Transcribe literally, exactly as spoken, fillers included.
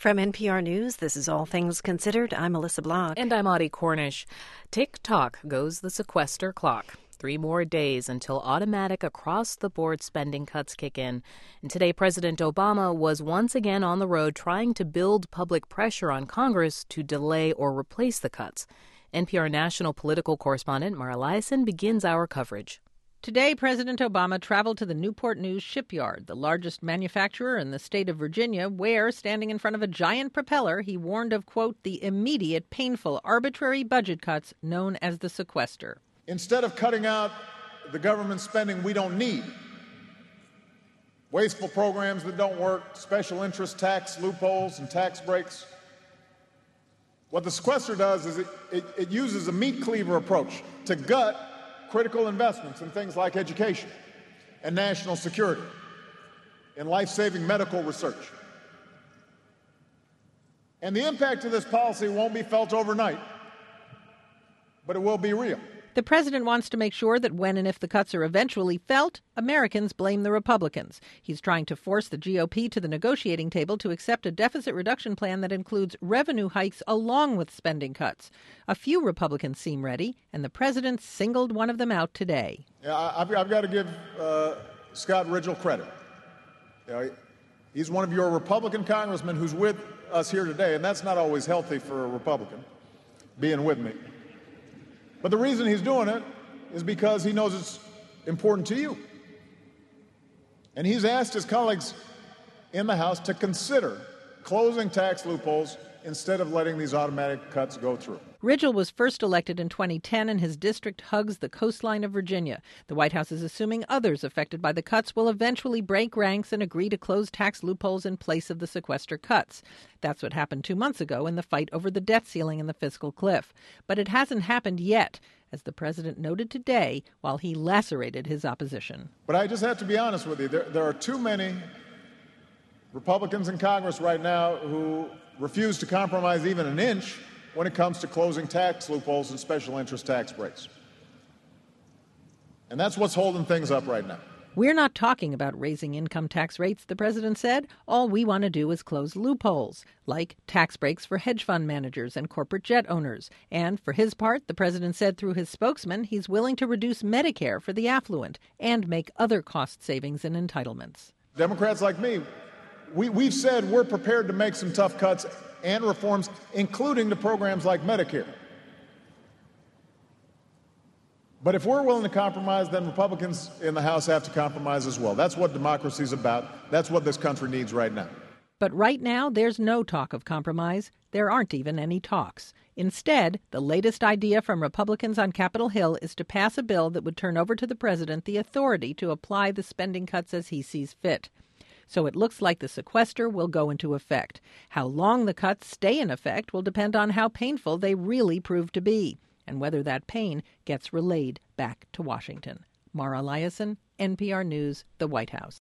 From N P R News, this is All Things Considered. I'm Melissa Block. And I'm Audie Cornish. Tick-tock goes the sequester clock. Three more days until automatic across-the-board spending cuts kick in. And today, President Obama was once again on the road trying to build public pressure on Congress to delay or replace the cuts. N P R national political correspondent Mara Liasson begins our coverage. Today, President Obama traveled to the Newport News shipyard, the largest manufacturer in the state of Virginia, where, standing in front of a giant propeller, he warned of, quote, the immediate, painful, arbitrary budget cuts known as the sequester. Instead of cutting out the government spending we don't need, wasteful programs that don't work, special interest tax loopholes and tax breaks, what the sequester does is it, it, it uses a meat cleaver approach to gut critical investments in things like education and national security, in life-saving medical research. And the impact of this policy won't be felt overnight, but it will be real. The president wants to make sure that when and if the cuts are eventually felt, Americans blame the Republicans. He's trying to force the G O P to the negotiating table to accept a deficit reduction plan that includes revenue hikes along with spending cuts. A few Republicans seem ready, and the president singled one of them out today. Yeah, I've, I've got to give uh, Scott Ridgel credit. You know, he's one of your Republican congressmen who's with us here today, and that's not always healthy for a Republican, being with me. But the reason he's doing it is because he knows it's important to you. And he's asked his colleagues in the House to consider closing tax loopholes instead of letting these automatic cuts go through. Ridgel was first elected in twenty ten, and his district hugs the coastline of Virginia. The White House is assuming others affected by the cuts will eventually break ranks and agree to close tax loopholes in place of the sequester cuts. That's what happened two months ago in the fight over the debt ceiling and the fiscal cliff. But it hasn't happened yet, as the president noted today while he lacerated his opposition. But I just have to be honest with you. There, there are too many Republicans in Congress right now who refuse to compromise even an inch when it comes to closing tax loopholes and special interest tax breaks. And that's what's holding things up right now. We're not talking about raising income tax rates, the president said. All we want to do is close loopholes, like tax breaks for hedge fund managers and corporate jet owners. And for his part, the president said through his spokesman, he's willing to reduce Medicare for the affluent and make other cost savings and entitlements. Democrats like me, we, we've said we're prepared to make some tough cuts and reforms, including to programs like Medicare. But if we're willing to compromise, then Republicans in the House have to compromise as well. That's what democracy's about. That's what this country needs right now. But right now, there's no talk of compromise. There aren't even any talks. Instead, the latest idea from Republicans on Capitol Hill is to pass a bill that would turn over to the president the authority to apply the spending cuts as he sees fit. So it looks like the sequester will go into effect. How long the cuts stay in effect will depend on how painful they really prove to be, and whether that pain gets relayed back to Washington. Mara Liasson, N P R News, the White House.